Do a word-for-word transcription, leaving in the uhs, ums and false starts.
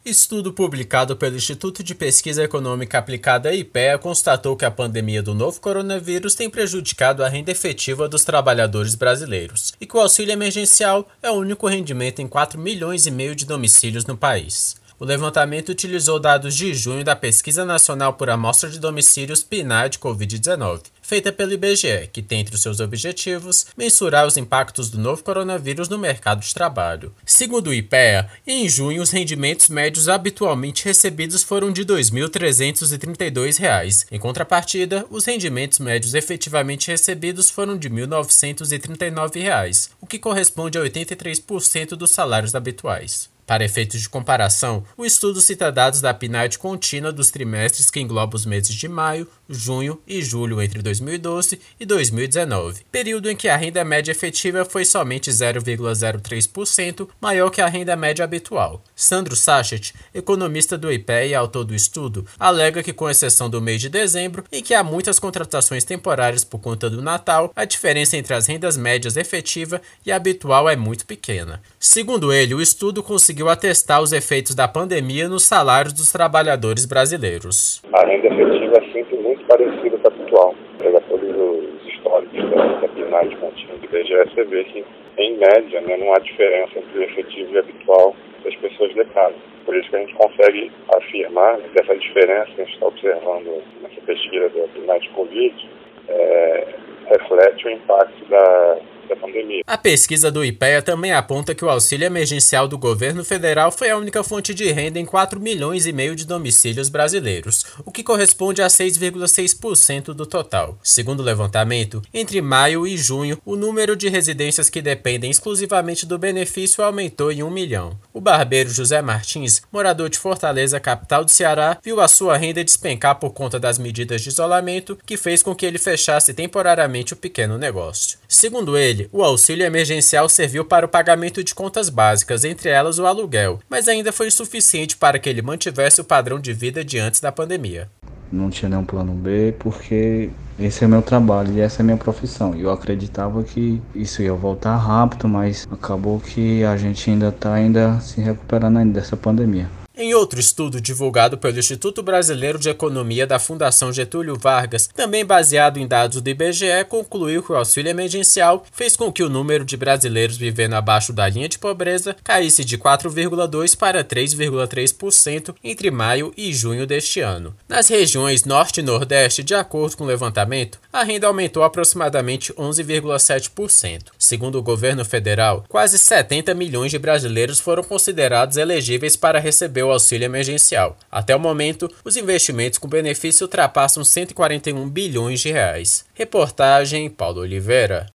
Estudo publicado pelo Instituto de Pesquisa Econômica Aplicada I P E A constatou que a pandemia do novo coronavírus tem prejudicado a renda efetiva dos trabalhadores brasileiros e que o auxílio emergencial é o único rendimento em quatro milhões e meio de domicílios no país. O levantamento utilizou dados de junho da Pesquisa Nacional por Amostra de Domicílios P N A D covid dezenove, feita pelo I B G E, que tem entre os seus objetivos mensurar os impactos do novo coronavírus no mercado de trabalho. Segundo o I P E A, em junho os rendimentos médios habitualmente recebidos foram de dois mil trezentos e trinta e dois reais. Em contrapartida, os rendimentos médios efetivamente recebidos foram de mil novecentos e trinta e nove reais, o que corresponde a oitenta e três por cento dos salários habituais. Para efeitos de comparação, o estudo cita dados da P N A D contínua dos trimestres que engloba os meses de maio, junho e julho entre dois mil e doze e dois mil e dezenove, período em que a renda média efetiva foi somente zero vírgula zero três por cento maior que a renda média habitual. Sandro Sachet, economista do I P E A e autor do estudo, alega que, com exceção do mês de dezembro, em que há muitas contratações temporárias por conta do Natal, a diferença entre as rendas médias efetiva e habitual é muito pequena. Segundo ele, o estudo conseguiu conseguiu atestar os efeitos da pandemia nos salários dos trabalhadores brasileiros. A renda efetiva é sempre muito parecida com a habitual. Pega todos os históricos da P N A D contínua do I B G E, você vê que, em média, né, não há diferença entre o efetivo e o habitual das pessoas de casa. Por isso que a gente consegue afirmar que essa diferença que a gente está observando nessa pesquisa da P N A D Covid é, reflete o impacto da da pandemia. A pesquisa do I P E A também aponta que o auxílio emergencial do governo federal foi a única fonte de renda em quatro milhões e meio de domicílios brasileiros, o que corresponde a seis vírgula seis por cento do total. Segundo o levantamento, entre maio e junho, o número de residências que dependem exclusivamente do benefício aumentou em um milhão. O barbeiro José Martins, morador de Fortaleza, capital do Ceará, viu a sua renda despencar por conta das medidas de isolamento, que fez com que ele fechasse temporariamente o pequeno negócio. Segundo ele, o auxílio emergencial serviu para o pagamento de contas básicas, entre elas o aluguel, mas ainda foi insuficiente para que ele mantivesse o padrão de vida de antes da pandemia. Não tinha nenhum plano B, porque esse é meu trabalho e essa é minha profissão. Eu acreditava que isso ia voltar rápido, mas acabou que a gente ainda está ainda se recuperando ainda dessa pandemia. Em outro estudo divulgado pelo Instituto Brasileiro de Economia da Fundação Getúlio Vargas, também baseado em dados do I B G E, concluiu que o auxílio emergencial fez com que o número de brasileiros vivendo abaixo da linha de pobreza caísse de quatro vírgula dois por cento para três vírgula três por cento entre maio e junho deste ano. Nas regiões Norte e Nordeste, de acordo com o levantamento, a renda aumentou aproximadamente onze vírgula sete por cento. Segundo o governo federal, quase setenta milhões de brasileiros foram considerados elegíveis para receber o auxílio emergencial. Até o momento, os investimentos com benefício ultrapassam cento e quarenta e um bilhões de reais. Reportagem Paulo Oliveira.